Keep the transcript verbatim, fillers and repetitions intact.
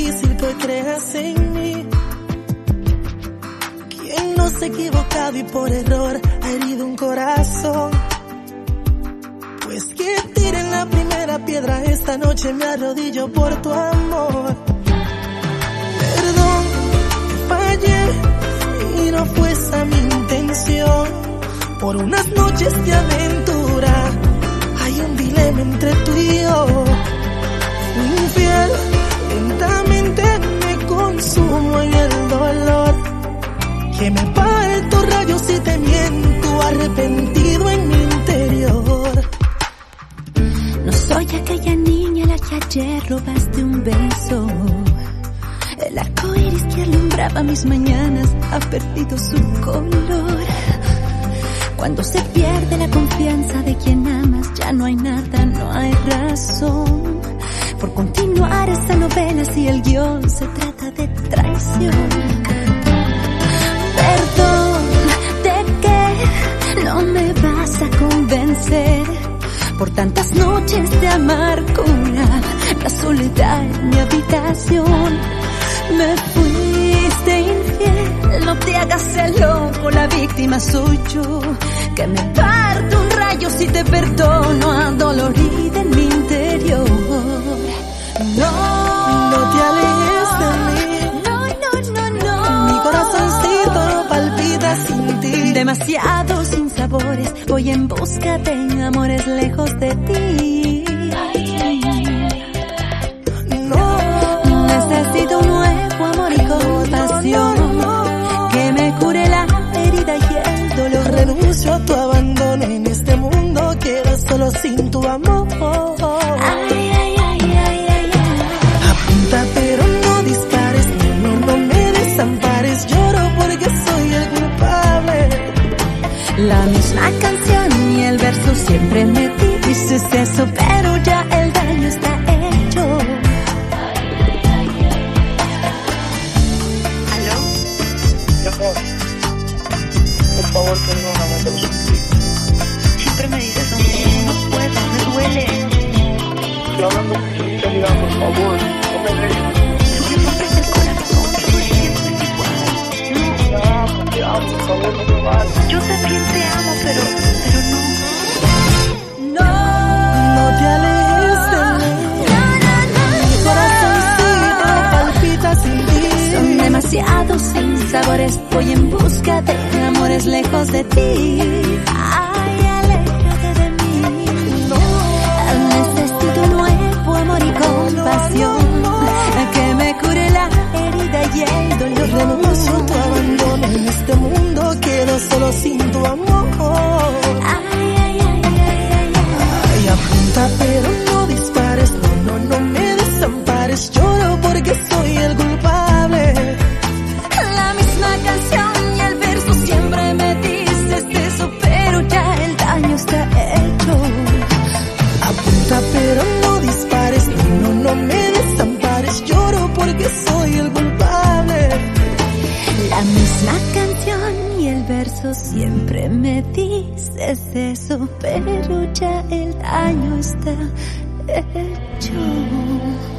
difícil que creas en mí. Quien no se ha equivocado y por error ha herido un corazón. Pues que tiren la primera piedra, esta noche me arrodillo por tu amor. Perdón, fallé y no fue esa mi intención. Por unas noches de aventura hay un dilema entre tú y yo. Fui infiel, lentamente me consumo en el dolor. Que me parto rayos y te miento, arrepentido en mi interior. No soy aquella niña a la que ayer robaste un beso. El arco iris que alumbraba mis mañanas ha perdido su color. Cuando se pierde la confianza de quien amas, ya no hay nada, no hay razón por continuar esta novela si el guión se trata de traición. Perdón, ¿de qué no me vas a convencer? Por tantas noches de amargura, la soledad en mi habitación. Me fuiste infiel, no te hagas el loco, la víctima soy yo. Que me parto un rayo si te perdono, adolorida en mi interior. No, no te alejes de mí. No, no, no, no. Mi corazoncito no palpita sin ti. Demasiado sin sabores, voy en busca de amores lejos de ti. No, necesito un nuevo amor y compasión, que me cure la herida y el dolor. Renuncio a tu abandono, en este mundo quedo solo sin tu amor. Ay, ay, ay, ay, ay, ay. Apunta pero no dispares, no, no, no me desampares. Lloro porque soy el culpable. La misma canción y el verso siempre me dices eso, pero ya el daño está hecho. ¿Aló? Mi amor, por favor, perdóname, te lo suplico. Siempre me dices lo mismo, no puedo, me duele. Estoy hablando con sinceridad, por favor, no me dejes. No me rompes el corazón, yo no siempre igual. Te amo, te amo, por favor, no me vayas. Yo también te amo, pero, pero no. No, no te alejes de mí. No, no, no, mi corazoncito palpita sin ti. Son demasiados sin sabores, voy en busca de amores lejos de ti. Ay, aléjate de mí. No, necesito un nuevo amor y compasión, que me cure la herida y el dolor. Renuncio a tu abandono, en este mundo quedo solo sin tu amor. Ay, ay, ay, ay, ay, ay. Ay, apunta pero no dispares, no, no, no me desampares. Lloro porque soy el culpable. La misma canción y el verso siempre me dices eso, pero ya el daño está hecho. Apunta pero no dispares, no, no, no me desampares. Lloro porque soy el culpable. La misma canción y el verso siempre me dices eso, pero ya el daño está hecho.